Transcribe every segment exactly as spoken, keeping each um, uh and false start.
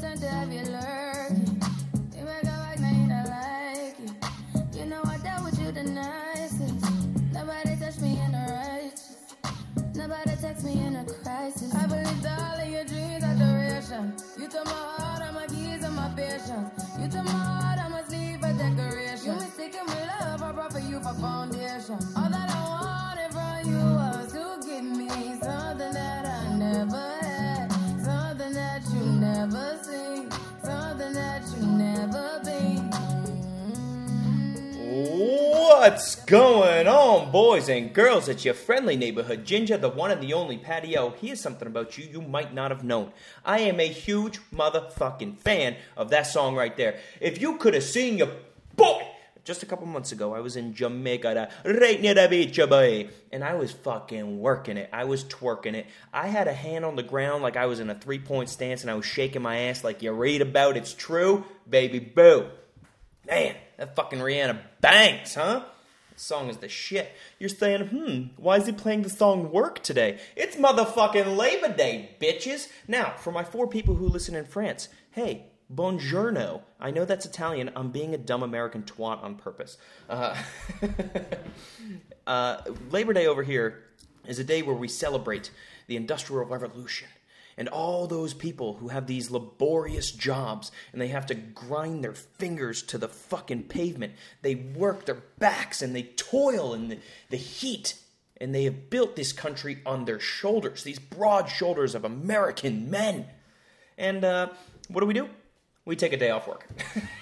innocent to have you lurking. You make a like, now you not like it. You know I dealt with you the nicest. Nobody touched me in a righteous. Nobody text me in a crisis. I believed all of your dreams are duration. You took my heart, all my keys, and my patience. You took my heart, I must leave for decoration. You mistaken my love, I brought for you for foundation. All that I wanted from you was to give me something that I never had, something that you never seen, something that you never been. What's going on, boys and girls? It's your friendly neighborhood Ginger, the one and the only Patio. Here's something about you you might not have known. I am a huge motherfucking fan of that song right there. If you could have seen your boy, just a couple months ago, I was in Jamaica, right near the beach, boy, and I was fucking working it. I was twerking it. I had a hand on the ground like I was in a three-point stance, and I was shaking my ass like you read about. It's true, baby boo. Man, that fucking Rihanna bangs, huh? That song is the shit. You're saying, hmm, why is he playing the song Work today? It's motherfucking Labor Day, bitches. Now, for my four people who listen in France, hey, buongiorno. I know that's Italian. I'm being a dumb American twat on purpose. Uh, uh, Labor Day over here is a day where we celebrate the Industrial Revolution. And all those people who have these laborious jobs and they have to grind their fingers to the fucking pavement. They work their backs and they toil in the, the heat. And they have built this country on their shoulders, these broad shoulders of American men. And uh, what do we do? We take a day off work.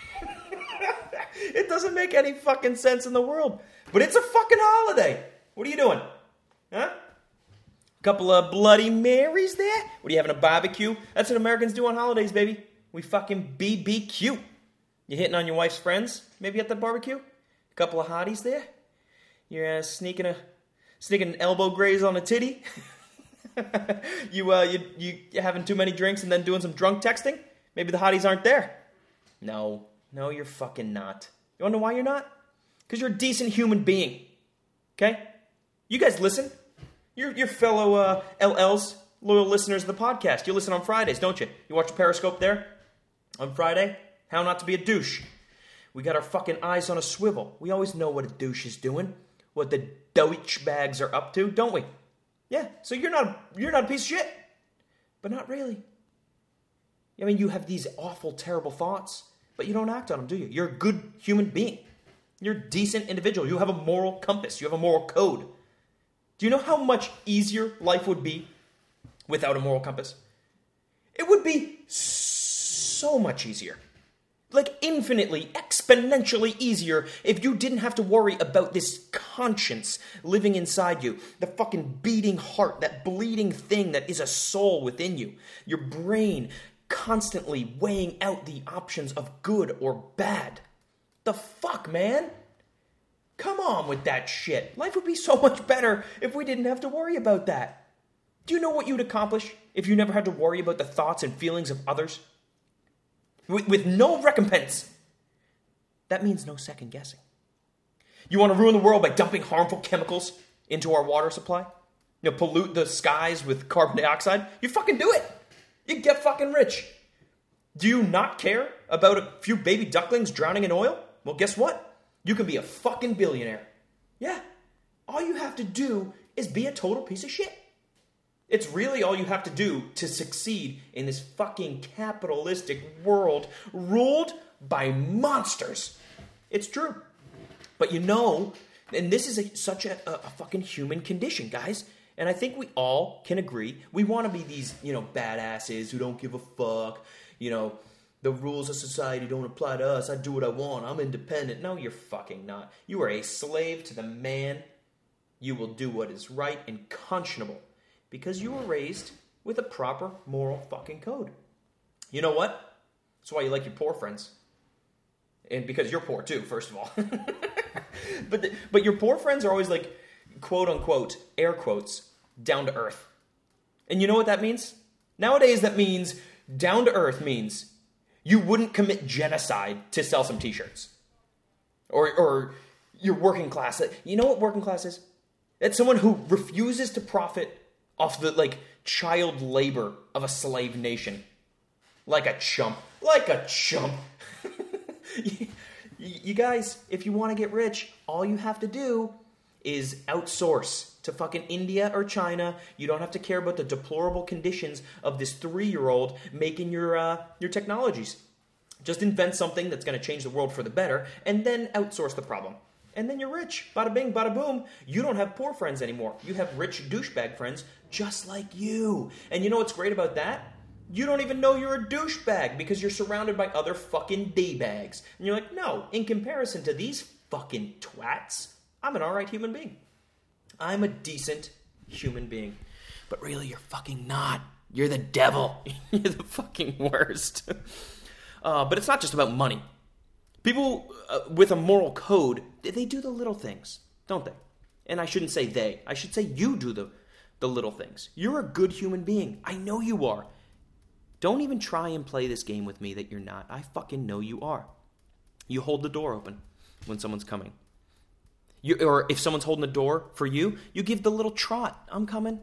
It doesn't make any fucking sense in the world. But it's a fucking holiday. What are you doing? Huh? Couple of Bloody Marys there? What, are you having a barbecue? That's what Americans do on holidays, baby. We fucking B B Q. You hitting on your wife's friends, maybe at the barbecue? A couple of hotties there? You're uh, sneaking a sneaking an elbow graze on a titty? you, uh, you, you you having too many drinks and then doing some drunk texting? Maybe the hotties aren't there. No. No, you're fucking not. You wanna know why you're not? Because you're a decent human being. Okay? You guys listen. You're your fellow uh, L Ls, loyal listeners of the podcast. You listen on Fridays, don't you? You watch Periscope there on Friday? How not to be a douche. We got our fucking eyes on a swivel. We always know what a douche is doing, what the Deutsch bags are up to, don't we? Yeah, so you're not you're not a piece of shit. But not really. I mean, you have these awful, terrible thoughts, but you don't act on them, do you? You're a good human being. You're a decent individual. You have a moral compass. You have a moral code. Do you know how much easier life would be without a moral compass? It would be so much easier. Like infinitely, exponentially easier if you didn't have to worry about this conscience living inside you. The fucking beating heart, that bleeding thing that is a soul within you. Your brain constantly weighing out the options of good or bad. The fuck, man? Come on with that shit. Life would be so much better if we didn't have to worry about that. Do you know what you'd accomplish if you never had to worry about the thoughts and feelings of others? With, with no recompense. That means no second guessing. You want to ruin the world by dumping harmful chemicals into our water supply? You know, pollute the skies with carbon dioxide? You fucking do it. You get fucking rich. Do you not care about a few baby ducklings drowning in oil? Well, guess what? You can be a fucking billionaire. Yeah. All you have to do is be a total piece of shit. It's really all you have to do to succeed in this fucking capitalistic world ruled by monsters. It's true. But you know, and this is a, such a, a fucking human condition, guys. And I think we all can agree. We want to be these, you know, badasses who don't give a fuck, you know, the rules of society don't apply to us. I do what I want. I'm independent. No, you're fucking not. You are a slave to the man. You will do what is right and conscionable because you were raised with a proper moral fucking code. You know what? That's why you like your poor friends. And because you're poor too, first of all. but the, but your poor friends are always like, quote unquote, air quotes, down to earth. And you know what that means? Nowadays that means down to earth means you wouldn't commit genocide to sell some t-shirts. Or or you're working class. You know what working class is? It's someone who refuses to profit off the like child labor of a slave nation. Like a chump. Like a chump. you, you guys, if you want to get rich, all you have to do is outsource to fucking India or China. You don't have to care about the deplorable conditions of this three-year-old making your uh, your technologies. Just invent something that's going to change the world for the better, and then outsource the problem. And then you're rich. Bada bing, bada boom. You don't have poor friends anymore. You have rich douchebag friends just like you. And you know what's great about that? You don't even know you're a douchebag because you're surrounded by other fucking D-bags. And you're like, no, in comparison to these fucking twats, I'm an alright human being. I'm a decent human being. But really, you're fucking not. You're the devil. You're the fucking worst. uh, but it's not just about money. People uh, with a moral code, they do the little things, don't they? And I shouldn't say they. I should say you do the, the little things. You're a good human being. I know you are. Don't even try and play this game with me that you're not. I fucking know you are. You hold the door open when someone's coming. You, or if someone's holding the door for you, you give the little trot. I'm coming.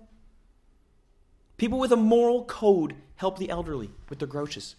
People with a moral code help the elderly with their groceries.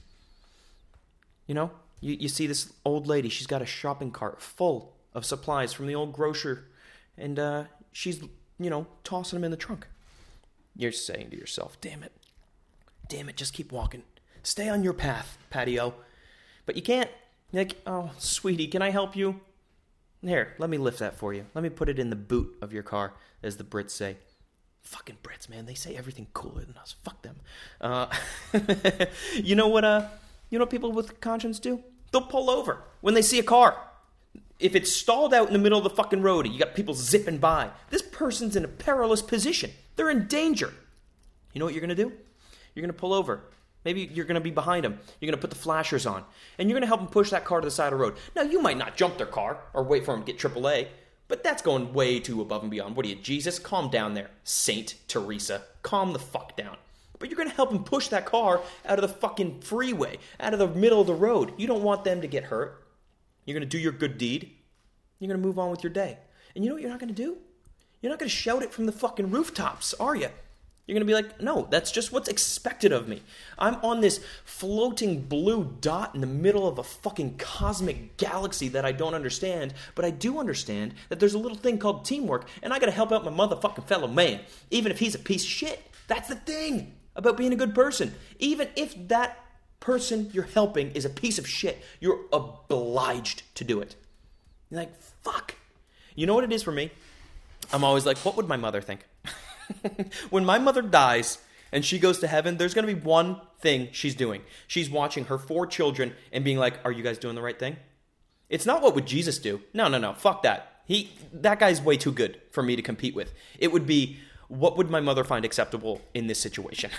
You know, you, you see this old lady. She's got a shopping cart full of supplies from the old grocer. And uh, she's, you know, tossing them in the trunk. You're saying to yourself, damn it. Damn it, just keep walking. Stay on your path, patio. But you can't. You're like, oh, sweetie, can I help you? Here, let me lift that for you. Let me put it in the boot of your car, as the Brits say. Fucking Brits, man. They say everything cooler than us. Fuck them. Uh, you know what, uh, you know what people with conscience do? They'll pull over when they see a car. If it's stalled out in the middle of the fucking road, you got people zipping by. This person's in a perilous position. They're in danger. You know what you're going to do? You're going to pull over. Maybe you're going to be behind them. You're going to put the flashers on. And you're going to help them push that car to the side of the road. Now, you might not jump their car or wait for them to get triple A, but that's going way too above and beyond. What are you, Jesus? Calm down there, Saint Teresa. Calm the fuck down. But you're going to help them push that car out of the fucking freeway, out of the middle of the road. You don't want them to get hurt. You're going to do your good deed. You're going to move on with your day. And you know what you're not going to do? You're not going to shout it from the fucking rooftops, are you? You're going to be like, no, that's just what's expected of me. I'm on this floating blue dot in the middle of a fucking cosmic galaxy that I don't understand, but I do understand that there's a little thing called teamwork, and I got to help out my motherfucking fellow man, even if he's a piece of shit. That's the thing about being a good person. Even if that person you're helping is a piece of shit, you're obliged to do it. You're like, fuck. You know what it is for me? I'm always like, what would my mother think? When my mother dies and she goes to heaven, there's going to be one thing she's doing. She's watching her four children and being like, are you guys doing the right thing? It's not what would Jesus do. No, no, no. Fuck that. He, that guy's way too good for me to compete with. It would be, what would my mother find acceptable in this situation?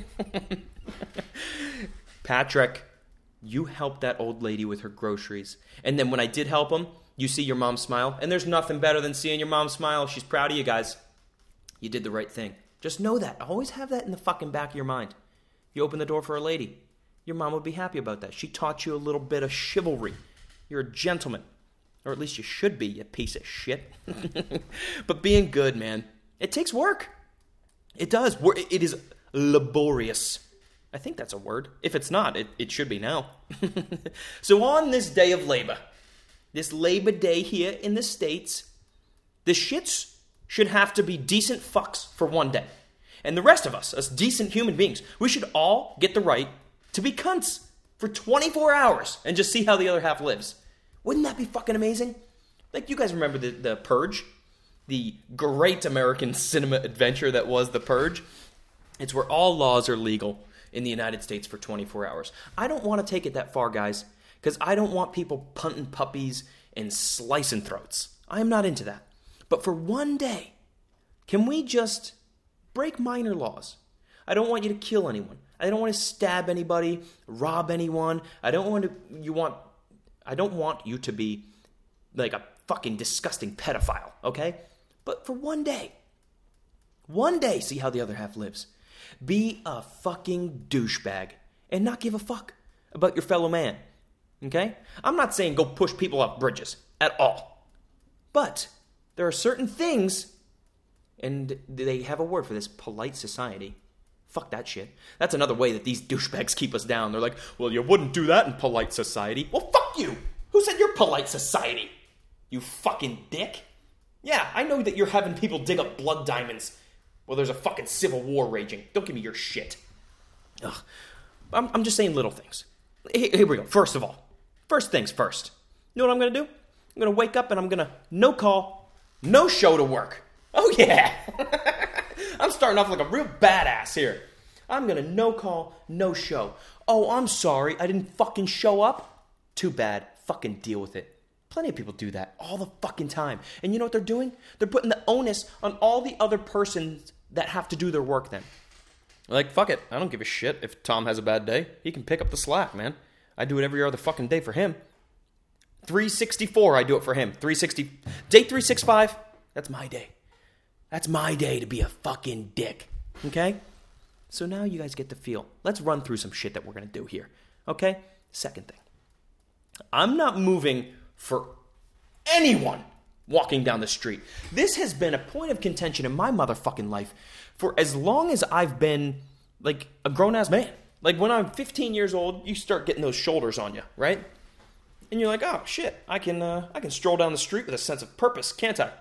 Patrick, you helped that old lady with her groceries. And then when I did help him, you see your mom smile. And there's nothing better than seeing your mom smile. She's proud of you guys. You did the right thing. Just know that. Always have that in the fucking back of your mind. You open the door for a lady. Your mom would be happy about that. She taught you a little bit of chivalry. You're a gentleman. Or at least you should be, you piece of shit. But being good, man, it takes work. It does. It is laborious. I think that's a word. If it's not, it, it should be now. So on this day of labor, this Labor Day here in the States, the shits should have to be decent fucks for one day. And the rest of us, us decent human beings, we should all get the right to be cunts for twenty-four hours and just see how the other half lives. Wouldn't that be fucking amazing? Like, you guys remember the, the Purge? The great American cinema adventure that was The Purge? It's where all laws are legal in the United States for twenty-four hours. I don't want to take it that far, guys, because I don't want people punting puppies and slicing throats. I am not into that. But for one day, can we just break minor laws? I don't want you to kill anyone. I don't want to stab anybody, rob anyone. I don't want to, you want, I don't want you to be like a fucking disgusting pedophile, okay? But for one day, one day, see how the other half lives. Be a fucking douchebag and not give a fuck about your fellow man, okay? I'm not saying go push people off bridges at all. But there are certain things, and they have a word for this, polite society. Fuck that shit. That's another way that these douchebags keep us down. They're like, well, you wouldn't do that in polite society. Well, fuck you. Who said you're polite society? You fucking dick. Yeah, I know that you're having people dig up blood diamonds. Well, there's a fucking civil war raging. Don't give me your shit. Ugh. I'm, I'm just saying little things. Here, here we go. First of all. First things first. You know what I'm going to do? I'm going to wake up and I'm going to no call, no show to work. Oh, yeah. I'm starting off like a real badass here. I'm going to no call, no show. Oh, I'm sorry. I didn't fucking show up. Too bad. Fucking deal with it. Plenty of people do that all the fucking time. And you know what they're doing? They're putting the onus on all the other persons that have to do their work then. Like, fuck it. I don't give a shit if Tom has a bad day. He can pick up the slack, man. I do it every other fucking day for him. three sixty-four, I do it for him. three sixty. Day three sixty-five, that's my day. That's my day to be a fucking dick. Okay? So now you guys get to feel. Let's run through some shit that we're going to do here. Okay? Second thing. I'm not moving for anyone walking down the street. This has been a point of contention in my motherfucking life for as long as I've been, like, a grown-ass man. Like, when I'm fifteen years old, you start getting those shoulders on you, right? And you're like, oh, shit, I can, uh, I can stroll down the street with a sense of purpose, can't I?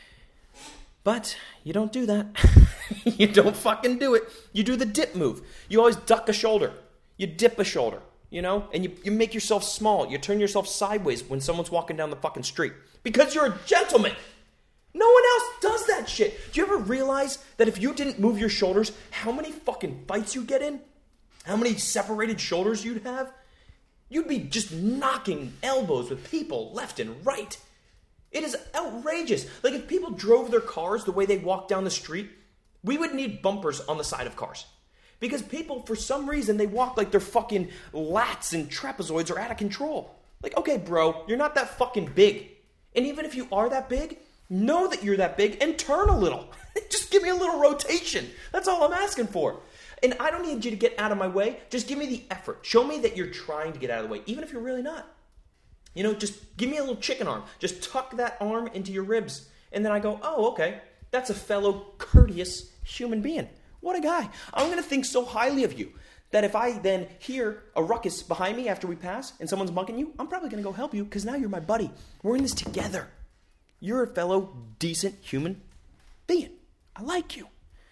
But you don't do that. You don't fucking do it. You do the dip move. You always duck a shoulder. You dip a shoulder, you know? And you, you make yourself small. You turn yourself sideways when someone's walking down the fucking street. Because you're a gentleman. No one else does that shit. Do you ever realize that if you didn't move your shoulders, how many fucking fights you'd get in? How many separated shoulders you'd have? You'd be just knocking elbows with people left and right. It is outrageous. Like, if people drove their cars the way they walk down the street, we would need bumpers on the side of cars. Because people, for some reason, they walk like their fucking lats and trapezoids are out of control. Like, okay, bro, you're not that fucking big. And even if you are that big, know that you're that big and turn a little. Just give me a little rotation. That's all I'm asking for. And I don't need you to get out of my way. Just give me the effort. Show me that you're trying to get out of the way, even if you're really not. You know, just give me a little chicken arm. Just tuck that arm into your ribs. And then I go, oh, okay. That's a fellow courteous human being. What a guy. I'm going to think so highly of you that if I then hear a ruckus behind me after we pass and someone's mugging you, I'm probably going to go help you because now you're my buddy. We're in this together. You're a fellow decent human being. I like you.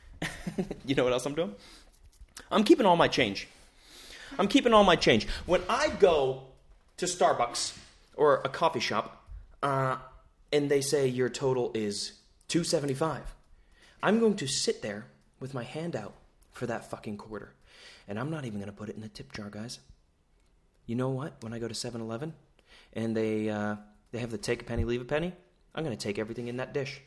You know what else I'm doing? I'm keeping all my change. I'm keeping all my change. When I go to Starbucks or a coffee shop uh, and they say your total is two seventy-five, I'm going to sit there with my hand out for that fucking quarter. And I'm not even going to put it in the tip jar, guys. You know what? When I go to seven eleven and they uh, they have the take a penny, leave a penny, I'm going to take everything in that dish.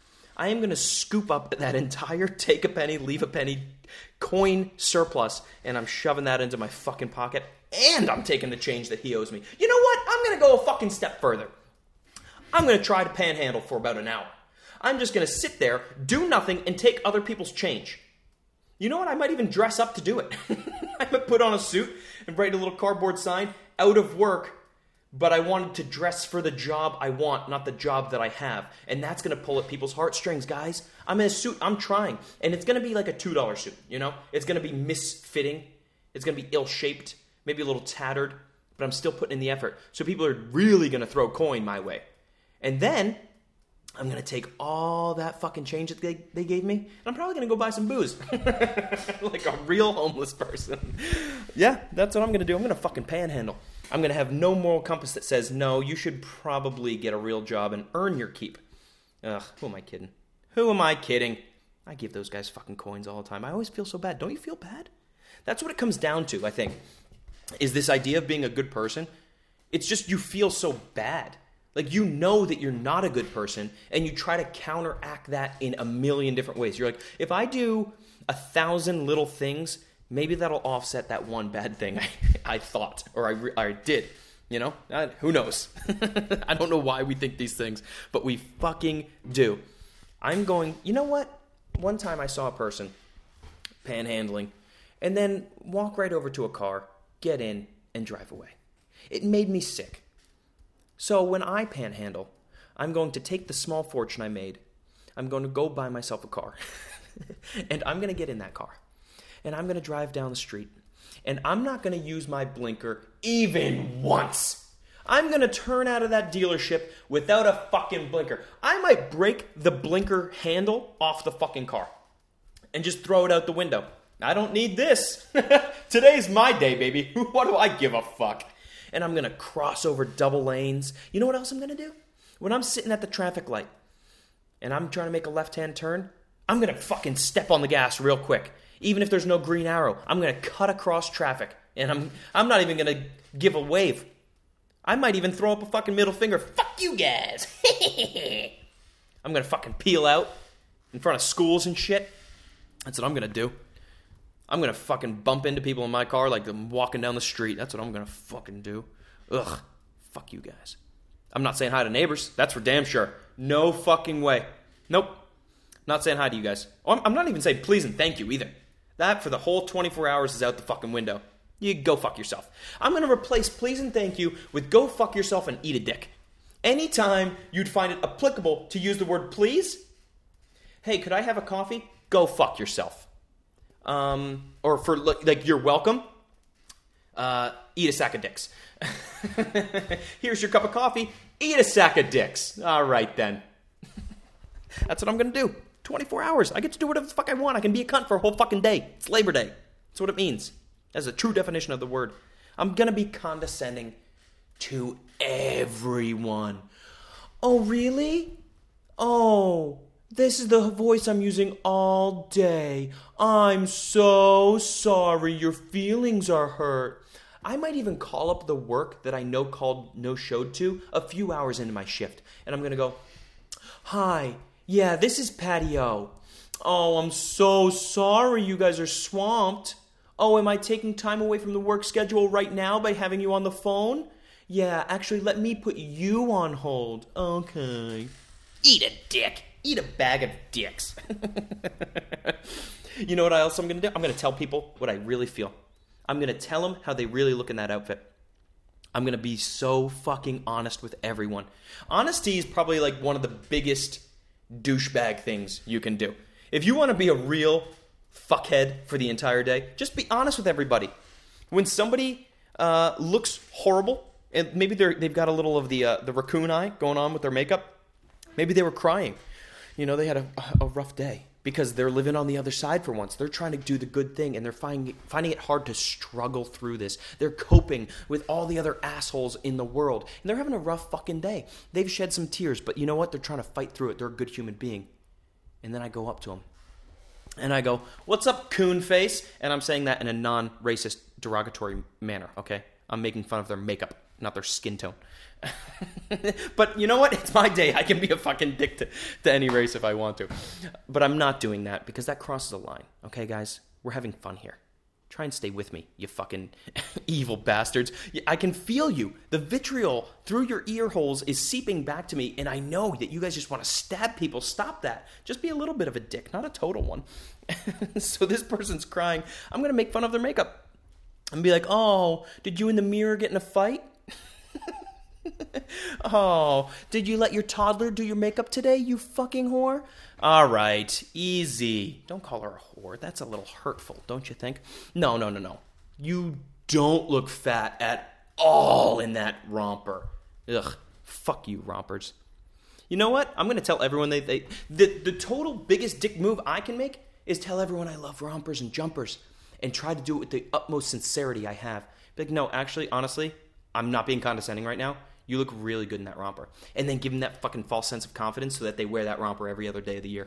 I am going to scoop up that entire take a penny, leave a penny coin surplus, and I'm shoving that into my fucking pocket, and I'm taking the change that he owes me. You know what? I'm going to go a fucking step further. I'm going to try to panhandle for about an hour. I'm just going to sit there, do nothing, and take other people's change. You know what? I might even dress up to do it. I might put on a suit and write a little cardboard sign, out of work, but I wanted to dress for the job I want, not the job that I have. And that's going to pull at people's heartstrings, guys. I'm in a suit. I'm trying. And it's going to be like a two dollar suit, you know? It's going to be misfitting. It's going to be ill-shaped, maybe a little tattered, but I'm still putting in the effort. So people are really going to throw coin my way. And then I'm going to take all that fucking change that they, they gave me, and I'm probably going to go buy some booze. Like a real homeless person. Yeah, that's what I'm going to do. I'm going to fucking panhandle. I'm going to have no moral compass that says, no, you should probably get a real job and earn your keep. Ugh, who am I kidding? Who am I kidding? I give those guys fucking coins all the time. I always feel so bad. Don't you feel bad? That's what it comes down to, I think, is this idea of being a good person. It's just you feel so bad. Like, you know that you're not a good person, and you try to counteract that in a million different ways. You're like, if I do a thousand little things, maybe that'll offset that one bad thing I, I thought or I, re- I did. You know? I, who knows? I don't know why we think these things, but we fucking do. I'm going, you know what? One time I saw a person panhandling and then walk right over to a car, get in, and drive away. It made me sick. So when I panhandle, I'm going to take the small fortune I made. I'm going to go buy myself a car. And I'm going to get in that car. and I'm going to drive down the street. And I'm not going to use my blinker even once. I'm going to turn out of that dealership without a fucking blinker. I might break the blinker handle off the fucking car and just throw it out the window. I don't need this. Today's my day, baby. What do I give a fuck? And I'm going to cross over double lanes. You know what else I'm going to do? When I'm sitting at the traffic light and I'm trying to make a left-hand turn, I'm going to fucking step on the gas real quick. Even if there's no green arrow, I'm going to cut across traffic. And I'm I'm not even going to give a wave. I might even throw up a fucking middle finger. Fuck you guys. I'm going to fucking peel out in front of schools and shit. That's what I'm going to do. I'm going to fucking bump into people in my car like I'm walking down the street. That's what I'm going to fucking do. Ugh. Fuck you guys. I'm not saying hi to neighbors. That's for damn sure. No fucking way. Nope. Not saying hi to you guys. Oh, I'm, I'm not even saying please and thank you either. That for the whole twenty-four hours is out the fucking window. You go fuck yourself. I'm going to replace please and thank you with go fuck yourself and eat a dick. Anytime you'd find it applicable to use the word please, hey, could I have a coffee? Go fuck yourself. Um, or for like, you're welcome. Uh, eat a sack of dicks. Here's your cup of coffee. Eat a sack of dicks. All right then. That's what I'm going to do. twenty-four hours. I get to do whatever the fuck I want. I can be a cunt for a whole fucking day. It's Labor Day. That's what it means. That's a true definition of the word. I'm going to be condescending to everyone. Oh, really? Oh, this is the voice I'm using all day. I'm so sorry your feelings are hurt. I might even call up the work that I know called no-showed to a few hours into my shift. And I'm going to go, hi, yeah, this is Patty O. Oh, I'm so sorry you guys are swamped. Oh, am I taking time away from the work schedule right now by having you on the phone? Yeah, actually, let me put you on hold. Okay. Eat a dick. Eat a bag of dicks. You know what else I'm going to do? I'm going to tell people what I really feel. I'm going to tell them how they really look in that outfit. I'm going to be so fucking honest with everyone. Honesty is probably like one of the biggest douchebag things you can do. If you want to be a real fuckhead for the entire day, just be honest with everybody. When somebody uh, looks horrible, and maybe they're, they've got a little of the uh, the raccoon eye going on with their makeup, maybe they were crying. You know, they had a, a rough day because they're living on the other side for once. They're trying to do the good thing, and they're finding, finding it hard to struggle through this. They're coping with all the other assholes in the world, and they're having a rough fucking day. They've shed some tears, but you know what? They're trying to fight through it. They're a good human being. And then I go up to them, and I go, what's up, coon face? And I'm saying that in a non-racist, derogatory manner, okay? I'm making fun of their makeup, not their skin tone. But you know what? It's my day. I can be a fucking dick to, to any race if I want to. But I'm not doing that because that crosses a line. Okay, guys? We're having fun here. Try and stay with me, you fucking evil bastards. I can feel you. The vitriol through your ear holes is seeping back to me, and I know that you guys just want to stab people. Stop that. Just be a little bit of a dick, not a total one. So this person's crying. I'm going to make fun of their makeup and be like, oh, did you in the mirror get in a fight? Oh, did you let your toddler do your makeup today, you fucking whore? All right, easy. Don't call her a whore. That's a little hurtful, don't you think? No, no, no, no. You don't look fat at all in that romper. Ugh, fuck you, rompers. You know what? I'm going to tell everyone they, they the, the total biggest dick move I can make is tell everyone I love rompers and jumpers and try to do it with the utmost sincerity I have. Be like, no, actually, honestly, I'm not being condescending right now. You look really good in that romper. And then give them that fucking false sense of confidence so that they wear that romper every other day of the year.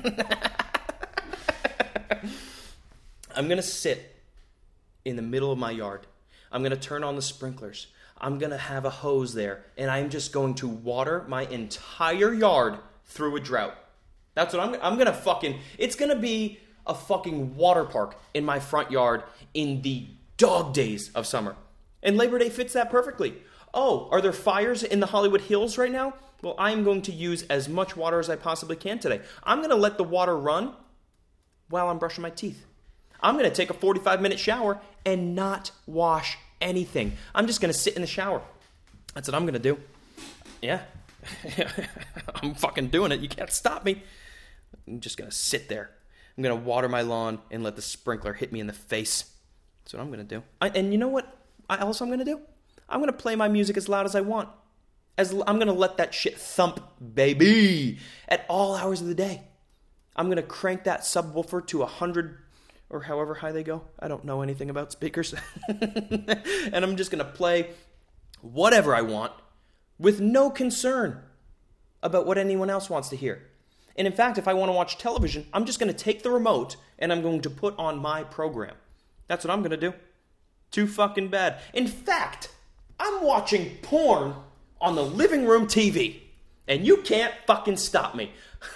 I'm going to sit in the middle of my yard. I'm going to turn on the sprinklers. I'm going to have a hose there. And I'm just going to water my entire yard through a drought. That's what I'm, I'm going to fucking... It's going to be a fucking water park in my front yard in the dog days of summer. And Labor Day fits that perfectly. Oh, are there fires in the Hollywood Hills right now? Well, I'm going to use as much water as I possibly can today. I'm going to let the water run while I'm brushing my teeth. I'm going to take a forty-five minute shower and not wash anything. I'm just going to sit in the shower. That's what I'm going to do. Yeah. I'm fucking doing it. You can't stop me. I'm just going to sit there. I'm going to water my lawn and let the sprinkler hit me in the face. That's what I'm going to do. I, and you know what else I'm going to do? I'm going to play my music as loud as I want. As I'm going to let that shit thump, baby, at all hours of the day. I'm going to crank that subwoofer to one hundred or however high they go. I don't know anything about speakers. And I'm just going to play whatever I want with no concern about what anyone else wants to hear. And in fact, if I want to watch television, I'm just going to take the remote and I'm going to put on my program. That's what I'm going to do. Too fucking bad. In fact, I'm watching porn on the living room T V. And you can't fucking stop me.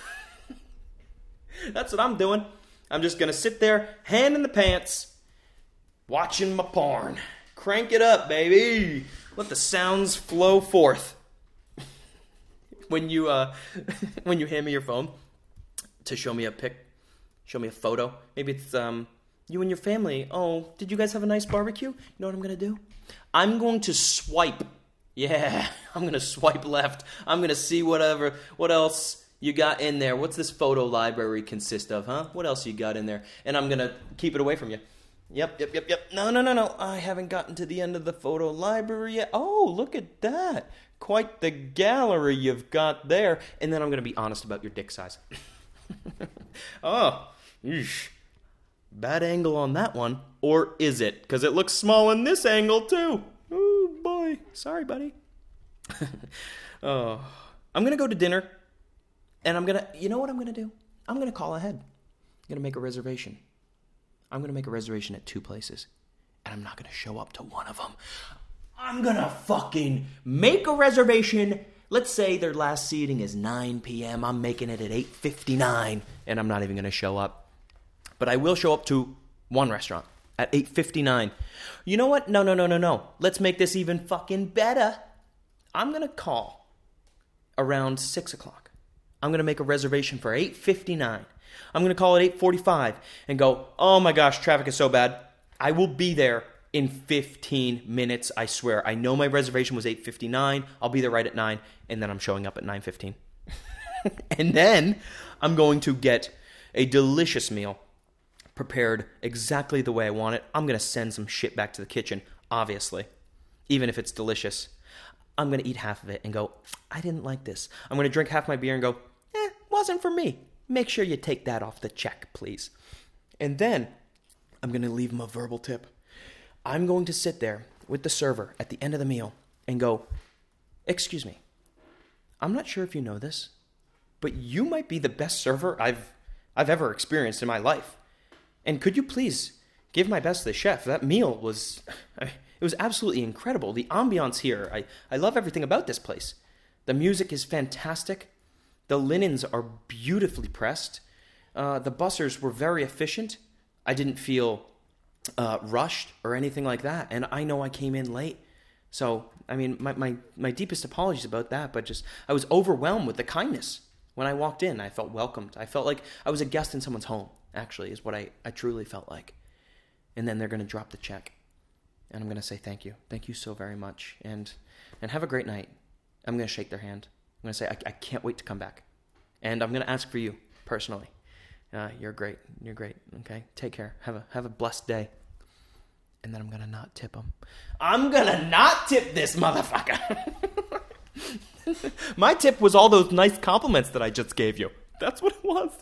That's what I'm doing. I'm just going to sit there, hand in the pants, watching my porn. Crank it up, baby. Let the sounds flow forth. When you uh, when you hand me your phone to show me a pic, show me a photo. Maybe it's um, you and your family. Oh, did you guys have a nice barbecue? You know what I'm going to do? I'm going to swipe. Yeah, I'm going to swipe left. I'm going to see whatever, what else you got in there. What's this photo library consist of, huh? What else you got in there? And I'm going to keep it away from you. Yep, yep, yep, yep. No, no, no, no. I haven't gotten to the end of the photo library yet. Oh, look at that. Quite the gallery you've got there. And then I'm going to be honest about your dick size. Oh, eesh. Bad angle on that one. Or is it? Because it looks small in this angle, too. Oh, boy. Sorry, buddy. Oh, I'm going to go to dinner. And I'm going to, you know what I'm going to do? I'm going to call ahead. I'm going to make a reservation. I'm going to make a reservation at two places. And I'm not going to show up to one of them. I'm going to fucking make a reservation. Let's say their last seating is nine p.m. I'm making it at eight fifty-nine. And I'm not even going to show up. But I will show up to one restaurant at eight fifty-nine. You know what? No, no, no, no, no. Let's make this even fucking better. I'm going to call around six o'clock. I'm going to make a reservation for eight fifty-nine. I'm going to call it eight forty-five and go, oh my gosh, traffic is so bad. I will be there in fifteen minutes, I swear. I know my reservation was eight fifty-nine. I'll be there right at nine, and then I'm showing up at nine fifteen. And then I'm going to get a delicious meal prepared exactly the way I want it. I'm going to send some shit back to the kitchen, obviously, even if it's delicious. I'm going to eat half of it and go, I didn't like this. I'm going to drink half my beer and go, eh, wasn't for me. Make sure you take that off the check, please. And then I'm going to leave him a verbal tip. I'm going to sit there with the server at the end of the meal and go, excuse me, I'm not sure if you know this, but you might be the best server I've I've ever experienced in my life. And could you please give my best to the chef? That meal was, it was absolutely incredible. The ambiance here, I, I love everything about this place. The music is fantastic. The linens are beautifully pressed. Uh, the bussers were very efficient. I didn't feel uh, rushed or anything like that. And I know I came in late. So, I mean, my, my, my deepest apologies about that. But just, I was overwhelmed with the kindness. When I walked in, I felt welcomed. I felt like I was a guest in someone's home, actually, is what I, I truly felt like. And then they're going to drop the check. And I'm going to say thank you. Thank you so very much. And and have a great night. I'm going to shake their hand. I'm going to say, I, I can't wait to come back. And I'm going to ask for you, personally. Uh, you're great. You're great. Okay? Take care. Have a have a blessed day. And then I'm going to not tip them. I'm going to not tip this motherfucker. My tip was all those nice compliments that I just gave you. That's what it was.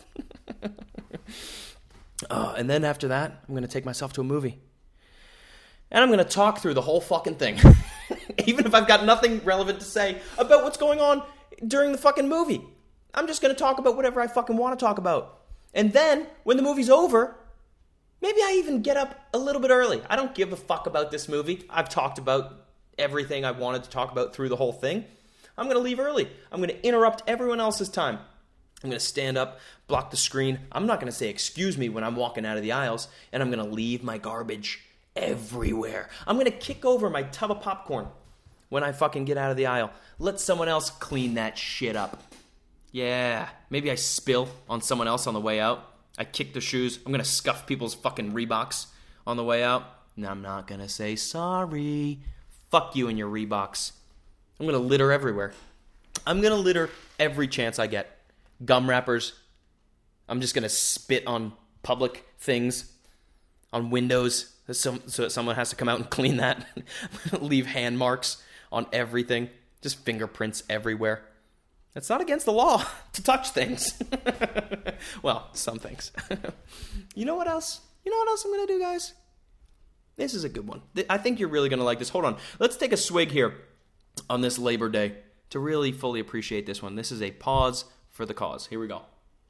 uh, and then after that, I'm going to take myself to a movie. And I'm going to talk through the whole fucking thing. Even if I've got nothing relevant to say about what's going on during the fucking movie. I'm just going to talk about whatever I fucking want to talk about. And then, when the movie's over, maybe I even get up a little bit early. I don't give a fuck about this movie. I've talked about everything I wanted to talk about through the whole thing. I'm going to leave early. I'm going to interrupt everyone else's time. I'm going to stand up, block the screen. I'm not going to say excuse me when I'm walking out of the aisles. And I'm going to leave my garbage everywhere. I'm going to kick over my tub of popcorn when I fucking get out of the aisle. Let someone else clean that shit up. Yeah, maybe I spill on someone else on the way out. I kick their shoes. I'm going to scuff people's fucking Reeboks on the way out. And I'm not going to say sorry. Fuck you and your Reeboks. I'm going to litter everywhere. I'm going to litter every chance I get. Gum wrappers. I'm just going to spit on public things, on windows, so, so that someone has to come out and clean that. Leave hand marks on everything. Just fingerprints everywhere. It's not against the law to touch things. Well, some things. You know what else? You know what else I'm going to do, guys? This is a good one. I think you're really going to like this. Hold on. Let's take a swig here on this Labor Day to really fully appreciate this one. This is a pause for the cause. Here we go.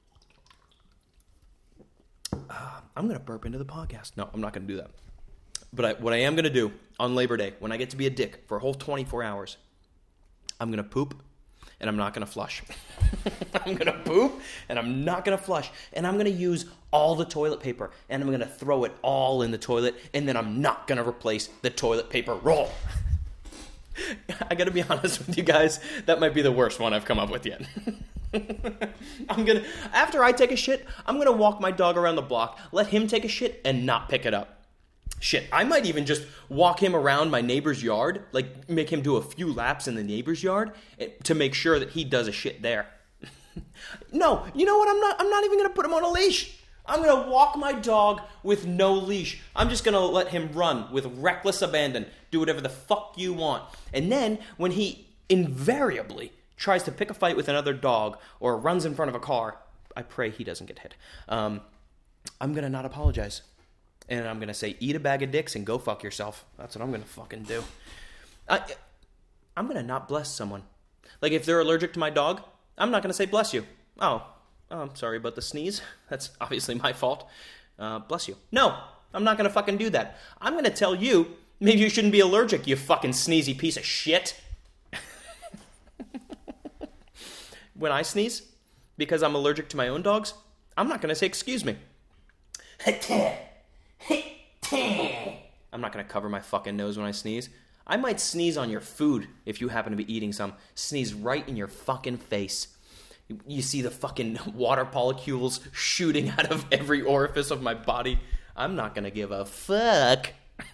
Uh, I'm going to burp into the podcast. No, I'm not going to do that. But I, what I am going to do on Labor Day, when I get to be a dick for a whole twenty-four hours, I'm going to poop and I'm not going to flush. I'm going to poop and I'm not going to flush. And I'm going to use all the toilet paper and I'm going to throw it all in the toilet, and then I'm not going to replace the toilet paper roll. I got to be honest with you guys, that might be the worst one I've come up with yet. I'm going to, after I take a shit, I'm going to walk my dog around the block, let him take a shit and not pick it up. Shit, I might even just walk him around my neighbor's yard, like make him do a few laps in the neighbor's yard to make sure that he does a shit there. No, you know what? I'm not I'm not even going to put him on a leash. I'm going to walk my dog with no leash. I'm just going to let him run with reckless abandon. Do whatever the fuck you want. And then when he invariably tries to pick a fight with another dog or runs in front of a car, I pray he doesn't get hit. Um, I'm going to not apologize. And I'm going to say, eat a bag of dicks and go fuck yourself. That's what I'm going to fucking do. I, I'm going to not bless someone. Like, if they're allergic to my dog, I'm not going to say bless you. Oh, oh, I'm sorry about the sneeze. That's obviously my fault. Uh, bless you. No, I'm not going to fucking do that. I'm going to tell you, maybe you shouldn't be allergic, you fucking sneezy piece of shit. When I sneeze, because I'm allergic to my own dogs, I'm not going to say excuse me. I'm not going to cover my fucking nose when I sneeze. I might sneeze on your food if you happen to be eating some. Sneeze right in your fucking face. You see the fucking water molecules shooting out of every orifice of my body. I'm not going to give a fuck.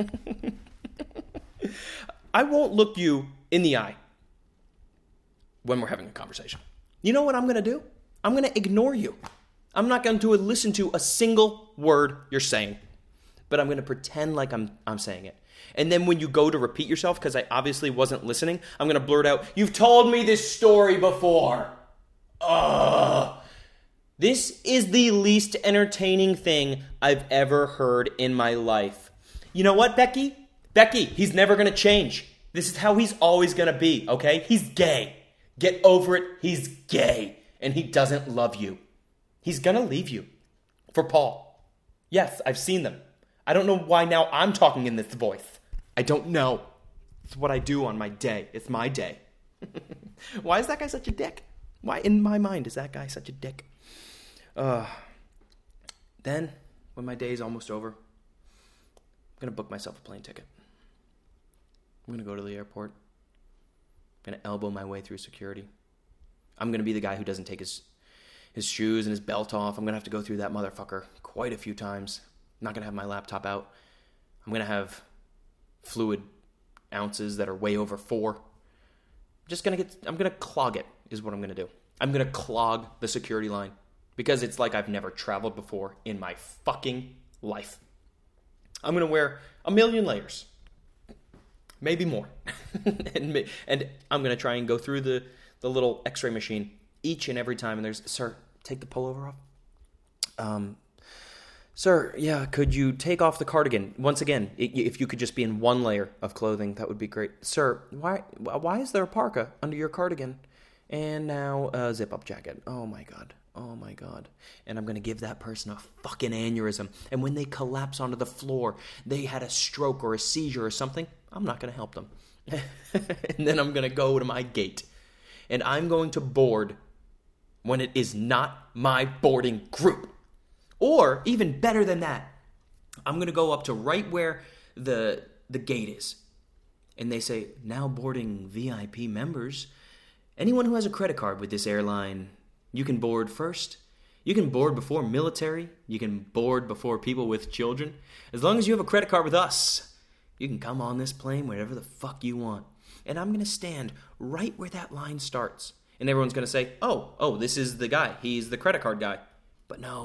I won't look you in the eye when we're having a conversation. You know what I'm going to do? I'm going to ignore you. I'm not going to listen to a single word you're saying. But I'm going to pretend like I'm I'm saying it. And then when you go to repeat yourself, because I obviously wasn't listening, I'm going to blurt out, "You've told me this story before." Ugh. This is the least entertaining thing I've ever heard in my life. You know what, Becky? Becky, he's never going to change. This is how he's always going to be, okay? He's gay. Get over it. He's gay. And he doesn't love you. He's going to leave you for Paul. Yes, I've seen them. I don't know why now I'm talking in this voice. I don't know. It's what I do on my day. It's my day. Why is that guy such a dick? Why, in my mind, is that guy such a dick? Uh, then, when my day is almost over, I'm going to book myself a plane ticket. I'm going to go to the airport. I'm going to elbow my way through security. I'm going to be the guy who doesn't take his, his shoes and his belt off. I'm going to have to go through that motherfucker quite a few times. I'm not going to have my laptop out. I'm going to have fluid ounces that are way over four. I'm just going to get, I'm going to clog it is what I'm going to do. I'm going to clog the security line because it's like I've never traveled before in my fucking life. I'm going to wear a million layers. Maybe more. and, and I'm going to try and go through the, the little x-ray machine each and every time. And there's, sir, take the pullover off. Um... Sir, yeah, could you take off the cardigan? Once again, if you could just be in one layer of clothing, that would be great. Sir, why why is there a parka under your cardigan? And now a zip-up jacket. Oh, my God. Oh, my God. And I'm going to give that person a fucking aneurysm. And when they collapse onto the floor, they had a stroke or a seizure or something, I'm not going to help them. And then I'm going to go to my gate. And I'm going to board when it is not my boarding group. Or, even better than that, I'm going to go up to right where the the gate is. And they say, now boarding V I P members. Anyone who has a credit card with this airline, you can board first. You can board before military. You can board before people with children. As long as you have a credit card with us, you can come on this plane wherever the fuck you want. And I'm going to stand right where that line starts. And everyone's going to say, oh, oh, this is the guy. He's the credit card guy. But no.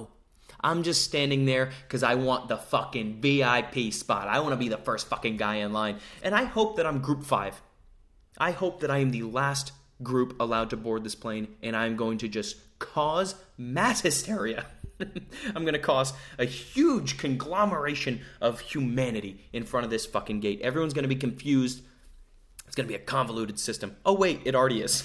I'm just standing there because I want the fucking V I P spot. I want to be the first fucking guy in line. And I hope that I'm group five. I hope that I am the last group allowed to board this plane, and I'm going to just cause mass hysteria. I'm going to cause a huge conglomeration of humanity in front of this fucking gate. Everyone's going to be confused. It's going to be a convoluted system. Oh, wait, it already is.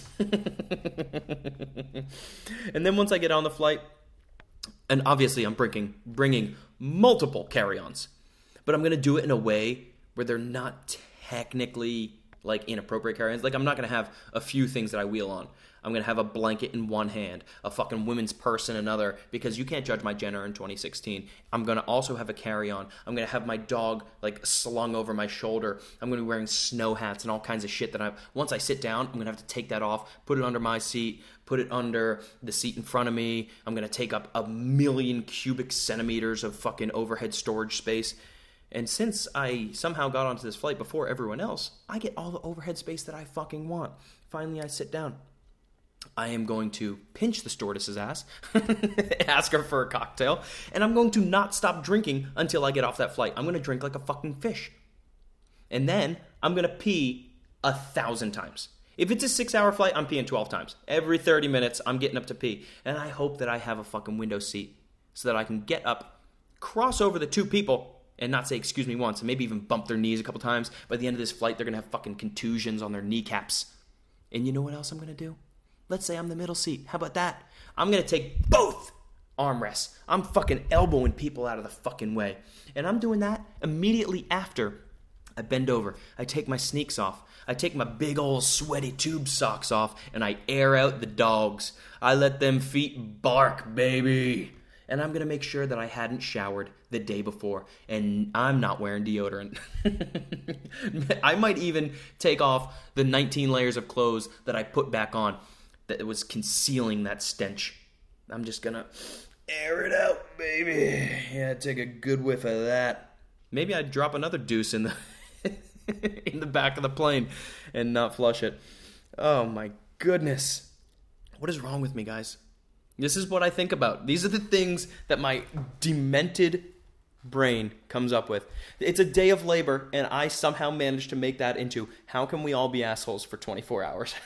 And then once I get on the flight, and obviously I'm bringing, bringing multiple carry-ons, but I'm going to do it in a way where they're not technically like inappropriate carry-ons. Like, I'm not going to have a few things that I wheel on. I'm going to have a blanket in one hand, a fucking women's purse in another, because you can't judge my gender in twenty sixteen. I'm going to also have a carry-on. I'm going to have my dog, like, slung over my shoulder. I'm going to be wearing snow hats and all kinds of shit that I, once I sit down, I'm going to have to take that off, put it under my seat, put it under the seat in front of me. I'm going to take up a million cubic centimeters of fucking overhead storage space. And since I somehow got onto this flight before everyone else, I get all the overhead space that I fucking want. Finally, I sit down. I am going to pinch the stewardess's ass, ask her for a cocktail, and I'm going to not stop drinking until I get off that flight. I'm going to drink like a fucking fish. And then I'm going to pee a thousand times. If it's a six-hour flight, I'm peeing twelve times. Every thirty minutes, I'm getting up to pee. And I hope that I have a fucking window seat so that I can get up, cross over the two people, and not say excuse me once, and maybe even bump their knees a couple times. By the end of this flight, they're going to have fucking contusions on their kneecaps. And you know what else I'm going to do? Let's say I'm the middle seat. How about that? I'm going to take both armrests. I'm fucking elbowing people out of the fucking way. And I'm doing that immediately after I bend over. I take my sneaks off. I take my big old sweaty tube socks off, and I air out the dogs. I let them feet bark, baby. And I'm going to make sure that I hadn't showered the day before, and I'm not wearing deodorant. I might even take off the nineteen layers of clothes that I put back on that was concealing that stench. I'm just going to air it out, baby. Yeah, take a good whiff of that. Maybe I'd drop another deuce in the in the back of the plane and not flush it. Oh, my goodness. What is wrong with me, guys? This is what I think about. These are the things that my demented brain comes up with. It's a day of labor, and I somehow managed to make that into, how can we all be assholes for twenty-four hours?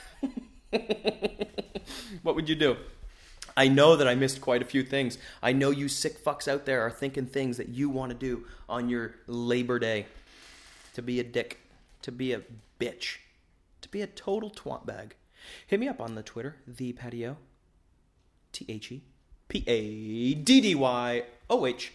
What would you do? I know that I missed quite a few things. I know you sick fucks out there are thinking things that you want to do on your Labor Day. To be a dick. To be a bitch. To be a total twat bag. Hit me up on the Twitter, the Patio. T H E P A D D Y O H.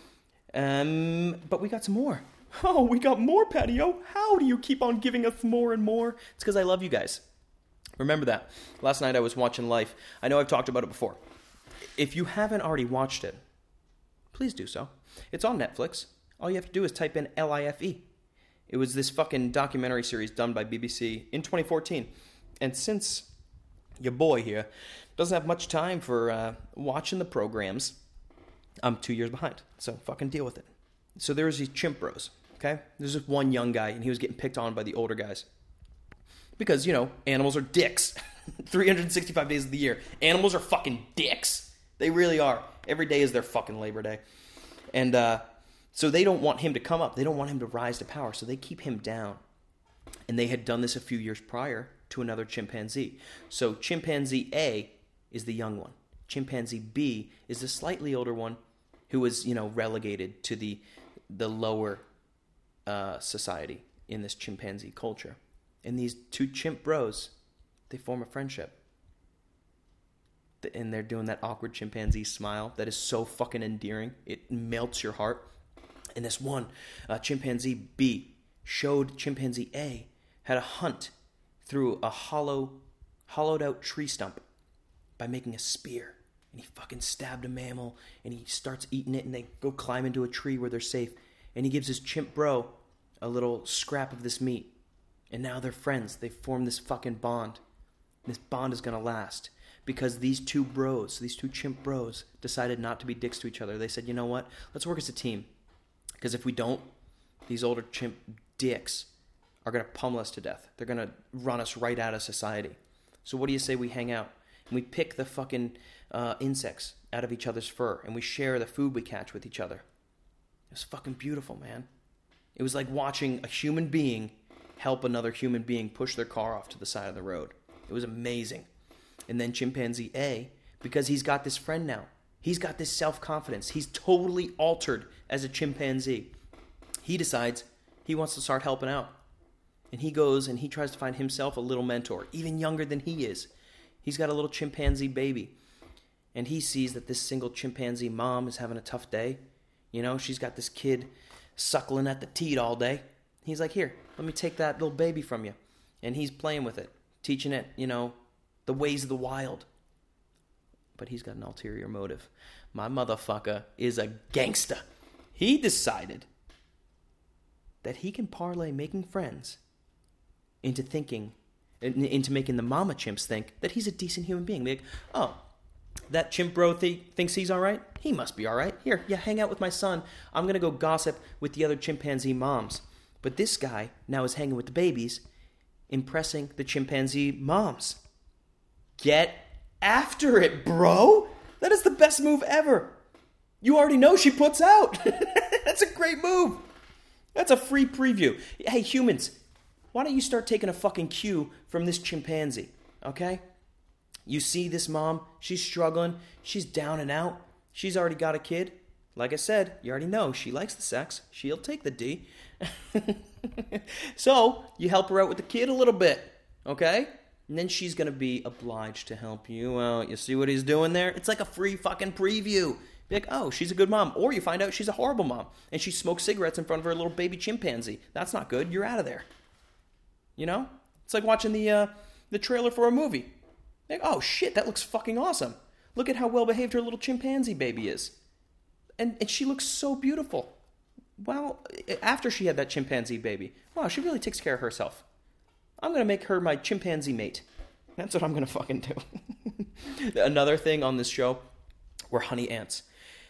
Um, but we got some more. Oh, we got more, Patio. How do you keep on giving us more and more? It's because I love you guys. Remember that. Last night I was watching Life. I know I've talked about it before. If you haven't already watched it, please do so. It's on Netflix. All you have to do is type in L I F E. It was this fucking documentary series done by B B C in twenty fourteen. And since your boy here doesn't have much time for uh, watching the programs, I'm two years behind. So fucking deal with it. So there was these chimp bros, okay? There's this one young guy, and he was getting picked on by the older guys. Because, you know, animals are dicks. three hundred sixty-five days of the year. Animals are fucking dicks. They really are. Every day is their fucking Labor Day. And uh, so they don't want him to come up. They don't want him to rise to power. So they keep him down. And they had done this a few years prior to another chimpanzee. So chimpanzee A is the young one. Chimpanzee B is the slightly older one who was, you know, relegated to the the lower uh, society in this chimpanzee culture. And these two chimp bros, they form a friendship. And they're doing that awkward chimpanzee smile that is so fucking endearing. It melts your heart. And this one, uh, chimpanzee B, showed chimpanzee A how to hunt through a hollow, hollowed out tree stump by making a spear. And he fucking stabbed a mammal, and he starts eating it, and they go climb into a tree where they're safe. And he gives his chimp bro a little scrap of this meat. And now they're friends. They form this fucking bond. This bond is going to last. Because these two bros, these two chimp bros, decided not to be dicks to each other. They said, you know what? Let's work as a team. Because if we don't, these older chimp dicks are going to pummel us to death. They're going to run us right out of society. So what do you say we hang out? And we pick the fucking uh, insects out of each other's fur, and we share the food we catch with each other. It was fucking beautiful, man. It was like watching a human being help another human being push their car off to the side of the road. It was amazing. And then chimpanzee A, because he's got this friend now, he's got this self-confidence. He's totally altered as a chimpanzee. He decides he wants to start helping out. And he goes and he tries to find himself a little mentor, even younger than he is. He's got a little chimpanzee baby. And he sees that this single chimpanzee mom is having a tough day. You know, she's got this kid suckling at the teat all day. He's like, here, let me take that little baby from you. And he's playing with it, teaching it, you know, the ways of the wild. But he's got an ulterior motive. My motherfucker is a gangster. He decided that he can parlay making friends into thinking, into making the mama chimps think that he's a decent human being. Like, oh, that chimp bro th- thinks he's all right? He must be all right. Here, yeah, hang out with my son. I'm going to go gossip with the other chimpanzee moms. But this guy now is hanging with the babies, impressing the chimpanzee moms. Get after it, bro. That is the best move ever. You already know she puts out. That's a great move. That's a free preview. Hey, humans, why don't you start taking a fucking cue from this chimpanzee, okay? You see this mom, she's struggling, she's down and out, she's already got a kid. Like I said, you already know she likes the sex. She'll take the D. So, you help her out with the kid a little bit, okay? And then she's going to be obliged to help you out. You see what he's doing there? It's like a free fucking preview. Be like, oh, she's a good mom. Or you find out she's a horrible mom. And she smokes cigarettes in front of her little baby chimpanzee. That's not good. You're out of there. You know? It's like watching the uh, the trailer for a movie. Like, oh, shit, that looks fucking awesome. Look at how well-behaved her little chimpanzee baby is. And, and she looks so beautiful. Well, after she had that chimpanzee baby, wow, she really takes care of herself. I'm going to make her my chimpanzee mate. That's what I'm going to fucking do. Another thing on this show were honey ants.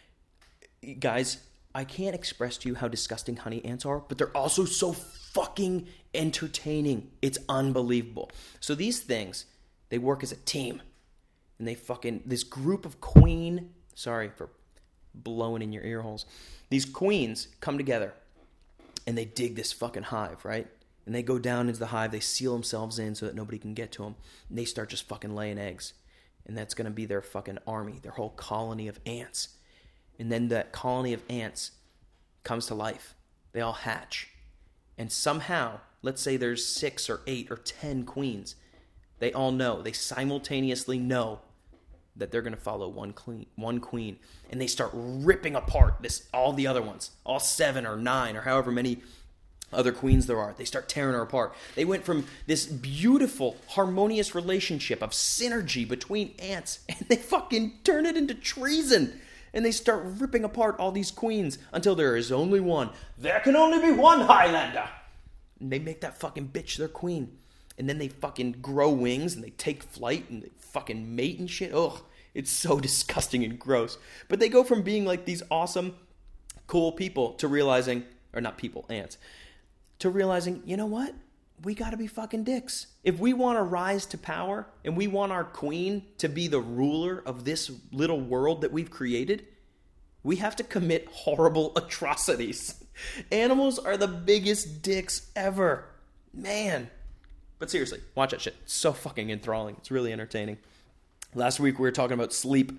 Guys, I can't express to you how disgusting honey ants are, but they're also so fucking entertaining. It's unbelievable. So these things, they work as a team. And they fucking, this group of queen, sorry for blowing in your ear holes. These queens come together and they dig this fucking hive, right? And they go down into the hive, they seal themselves in so that nobody can get to them. And they start just fucking laying eggs. And that's going to be their fucking army, their whole colony of ants. And then that colony of ants comes to life. They all hatch. And somehow, let's say there's six or eight or ten queens. They all know, they simultaneously know that they're going to follow one queen, one queen. And they start ripping apart this all the other ones. All seven or nine or however many other queens there are. They start tearing her apart. They went from this beautiful, harmonious relationship of synergy between ants, and they fucking turn it into treason. And they start ripping apart all these queens until there is only one. There can only be one Highlander. And they make that fucking bitch their queen. And then they fucking grow wings and they take flight and they fucking mate and shit. Ugh, it's so disgusting and gross. But they go from being like these awesome, cool people to realizing, or not people, ants, to realizing, you know what? We gotta be fucking dicks. If we want to rise to power and we want our queen to be the ruler of this little world that we've created, we have to commit horrible atrocities. Animals are the biggest dicks ever. Man. But seriously, watch that shit. It's so fucking enthralling. It's really entertaining. Last week we were talking about sleep.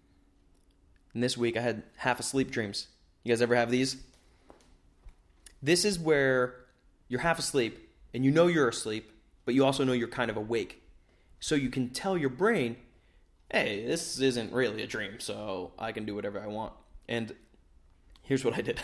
And this week I had half asleep dreams. You guys ever have these? This is where you're half asleep and you know you're asleep, but you also know you're kind of awake. So you can tell your brain, hey, this isn't really a dream, so I can do whatever I want. And here's what I did.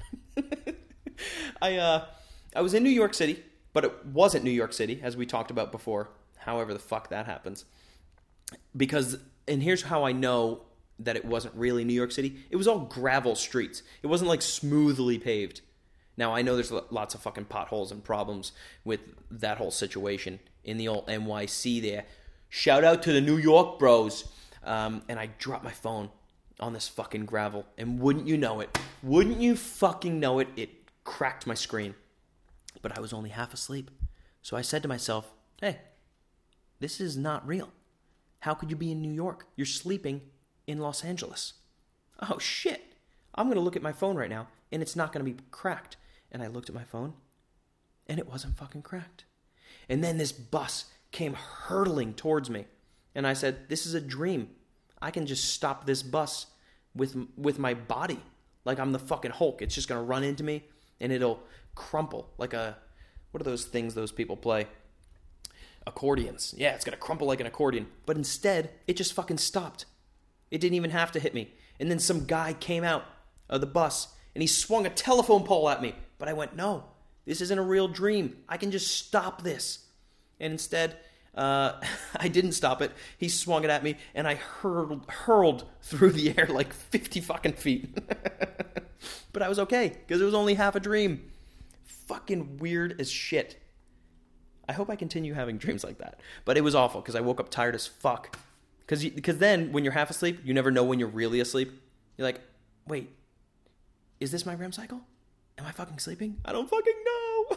I uh, I was in New York City, but it wasn't New York City, as we talked about before, however the fuck that happens. Because, and here's how I know that it wasn't really New York City. It was all gravel streets. It wasn't like smoothly paved. Now, I know there's lots of fucking potholes and problems with that whole situation in the old N Y C there. Shout out to the New York bros. Um, and I dropped my phone on this fucking gravel. And wouldn't you know it? Wouldn't you fucking know it? It cracked my screen. But I was only half asleep. So I said to myself, hey, this is not real. How could you be in New York? You're sleeping in Los Angeles. Oh, shit. I'm going to look at my phone right now, and it's not going to be cracked. And I looked at my phone, and it wasn't fucking cracked. And then this bus came hurtling towards me. And I said, this is a dream. I can just stop this bus with with my body. Like I'm the fucking Hulk. It's just going to run into me, and it'll crumple like a... What are those things those people play? Accordions. Yeah, it's going to crumple like an accordion. But instead, it just fucking stopped. It didn't even have to hit me. And then some guy came out of the bus, and he swung a telephone pole at me. But I went, no, this isn't a real dream. I can just stop this. And instead, uh, I didn't stop it. He swung it at me, and I hurled, hurled through the air like fifty fucking feet. But I was okay, because it was only half a dream. Fucking weird as shit. I hope I continue having dreams like that. But it was awful, because I woke up tired as fuck. Because because then, when you're half asleep, you never know when you're really asleep. You're like, wait, is this my R E M cycle? Am I fucking sleeping? I don't fucking know.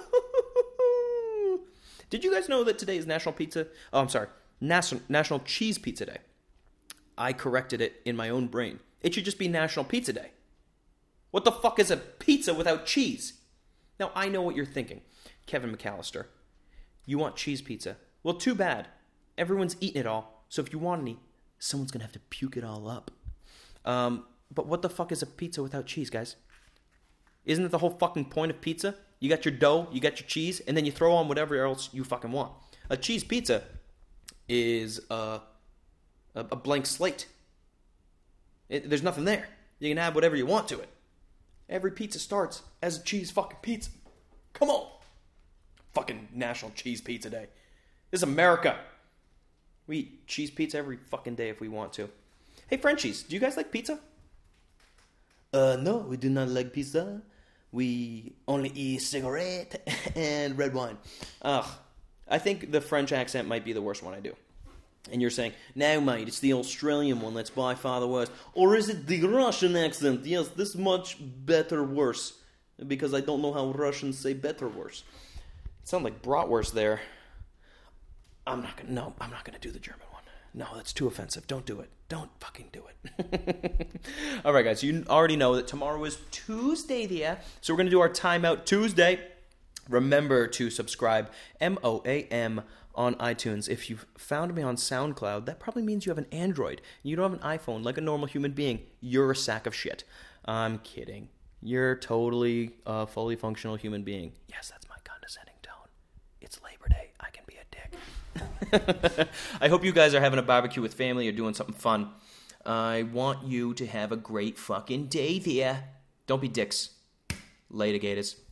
Did you guys know that today is National Pizza... Oh, I'm sorry. National, National Cheese Pizza Day. I corrected it in my own brain. It should just be National Pizza Day. What the fuck is a pizza without cheese? Now, I know what you're thinking. Kevin McAllister, you want cheese pizza. Well, too bad. Everyone's eating it all. So if you want any, someone's going to have to puke it all up. Um, but what the fuck is a pizza without cheese, guys? Isn't it the whole fucking point of pizza? You got your dough, you got your cheese, and then you throw on whatever else you fucking want. A cheese pizza is a, a, a blank slate. It, there's nothing there. You can add whatever you want to it. Every pizza starts as a cheese fucking pizza. Come on. Fucking National Cheese Pizza Day. This is America. We eat cheese pizza every fucking day if we want to. Hey, Frenchies, do you guys like pizza? Uh, no, we do not like pizza. We only eat cigarette and red wine. Ugh. I think the French accent might be the worst one I do. And you're saying, no, mate, it's the Australian one that's by far the worst. Or is it the Russian accent? Yes, this much better worse. Because I don't know how Russians say better worse. It sounded like bratwurst there. I'm not gonna, no, I'm not gonna do the German one. No, that's too offensive. Don't do it. Don't fucking do it. All right, guys, you already know that tomorrow is Tuesday there. So we're gonna do our Timeout Tuesday. Remember to subscribe, M O A M, on iTunes. If you've found me on SoundCloud, that probably means you have an Android. You don't have an iPhone like a normal human being. You're a sack of shit. I'm kidding. You're totally a fully functional human being. Yes, that's my condescending tone. It's Labor Day. I can be a dick. I hope you guys are having a barbecue with family or doing something fun. I want you to have a great fucking day there. Don't be dicks. Later, Gators.